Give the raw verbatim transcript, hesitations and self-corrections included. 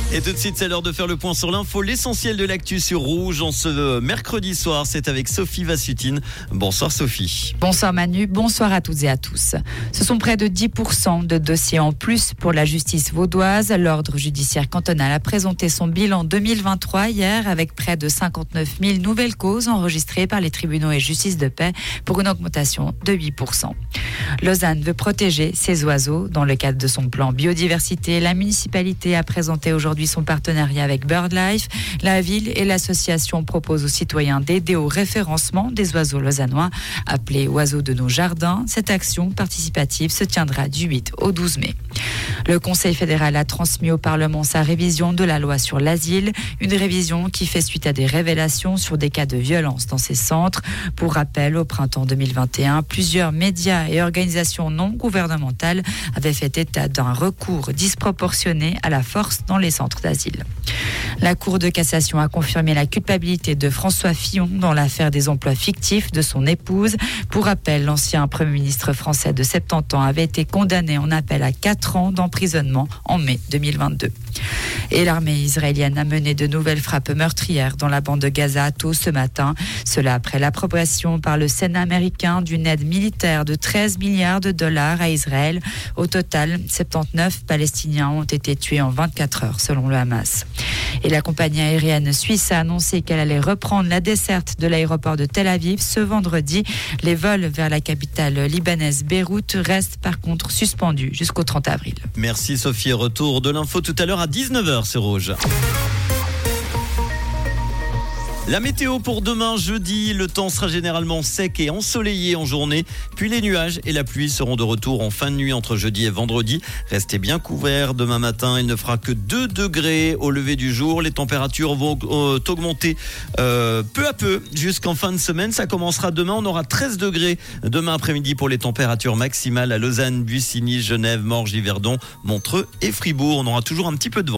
Et tout de suite, c'est l'heure de faire le point sur l'info, l'essentiel de l'actu sur Rouge. En ce mercredi soir, c'est avec Sophie Vassutine. Bonsoir Sophie. Bonsoir Manu, bonsoir à toutes et à tous. Ce sont près de dix pour cent de dossiers en plus pour la justice vaudoise. L'ordre judiciaire cantonal a présenté son bilan deux mille vingt-trois hier avec près de cinquante-neuf mille nouvelles causes enregistrées par les tribunaux et justice de paix pour une augmentation de huit pour cent. Lausanne veut protéger ses oiseaux. Dans le cadre de son plan biodiversité, la municipalité a présenté aujourd'hui son partenariat avec BirdLife. La ville et l'association proposent aux citoyens d'aider au référencement des oiseaux lausannois, appelés oiseaux de nos jardins. Cette action participative se tiendra du huit au douze mai. Le Conseil fédéral a transmis au Parlement sa révision de la loi sur l'asile, une révision qui fait suite à des révélations sur des cas de violence dans ces centres. Pour rappel, au printemps deux mille vingt et un, plusieurs médias et organisations non gouvernementales avaient fait état d'un recours disproportionné à la force dans les centres d'asile. La Cour de cassation a confirmé la culpabilité de François Fillon dans l'affaire des emplois fictifs de son épouse. Pour rappel, l'ancien Premier ministre français de soixante-dix ans avait été condamné en appel à quatre ans d'emprisonnement en mai deux mille vingt-deux. Et l'armée israélienne a mené de nouvelles frappes meurtrières dans la bande de Gaza tôt ce matin. Cela après l'approbation par le Sénat américain d'une aide militaire de treize milliards de dollars à Israël. Au total, soixante-dix-neuf Palestiniens ont été tués en vingt-quatre heures selon le Hamas. Et la compagnie aérienne suisse a annoncé qu'elle allait reprendre la desserte de l'aéroport de Tel Aviv ce vendredi. Les vols vers la capitale libanaise Beyrouth restent par contre suspendus jusqu'au trente avril. Merci Sophie, retour de l'info tout à l'heure à dix-neuf heures, c'est Rouge. La météo pour demain jeudi, le temps sera généralement sec et ensoleillé en journée, puis les nuages et la pluie seront de retour en fin de nuit entre jeudi et vendredi. Restez bien couverts, demain matin il ne fera que deux degrés au lever du jour. Les températures vont augmenter euh, peu à peu jusqu'en fin de semaine. Ça commencera demain, on aura treize degrés demain après-midi pour les températures maximales à Lausanne, Bussigny, Genève, Morges, Yverdon, Montreux et Fribourg. On aura toujours un petit peu de vent.